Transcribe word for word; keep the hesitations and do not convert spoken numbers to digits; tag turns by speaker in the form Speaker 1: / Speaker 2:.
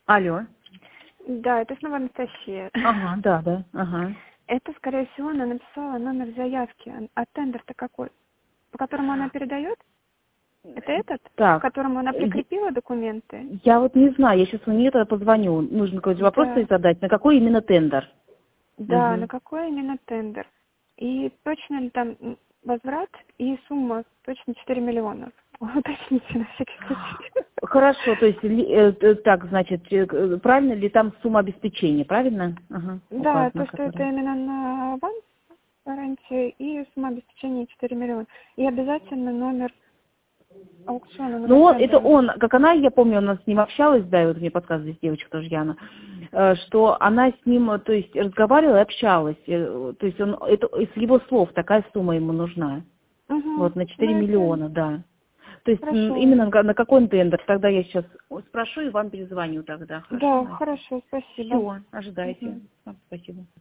Speaker 1: Алло.
Speaker 2: Да, это снова Анастасия.
Speaker 1: Ага, да, да, ага.
Speaker 2: Это, скорее всего, она написала номер заявки. А тендер-то какой? По которому она передает? Это этот?
Speaker 1: Так.
Speaker 2: К которому она
Speaker 1: э,
Speaker 2: прикрепила документы?
Speaker 1: Я вот не знаю, я сейчас у нее тогда позвоню. Нужно какой-то вопрос
Speaker 2: Да.
Speaker 1: ей задать. На какой именно тендер?
Speaker 2: Да, на
Speaker 1: Угу.
Speaker 2: какой именно тендер? И точно ли там м, возврат и сумма точно четыре миллиона? Уточните на всякий случай.
Speaker 1: Хорошо, то есть, ли- э, э, так, значит, э, э, правильно ли там сумма обеспечения, правильно? Ага,
Speaker 2: Да,
Speaker 1: указана,
Speaker 2: то, что это
Speaker 1: которая.
Speaker 2: именно на аванс гарантии и сумма обеспечения четыре миллиона. И обязательно номер аукциона,
Speaker 1: Ну,
Speaker 2: номер
Speaker 1: вот это
Speaker 2: тендера.
Speaker 1: он, как она, я помню, она с ним общалась, да, и вот мне подсказывает здесь девочка тоже, Яна, э, что она с ним, э, то есть, разговаривала и общалась, э, то есть, он, это из его слов такая сумма ему нужна,
Speaker 2: Угу.
Speaker 1: вот, на четыре
Speaker 2: Ну, это
Speaker 1: миллиона, да. То есть, м,
Speaker 2: хорошо.
Speaker 1: именно на на какой он тендер, тогда я сейчас спрошу и вам перезвоню тогда, хорошо,
Speaker 2: Да,
Speaker 1: Настя?
Speaker 2: хорошо, спасибо.
Speaker 1: Все, ожидайте.
Speaker 2: Мгм.
Speaker 1: Спасибо.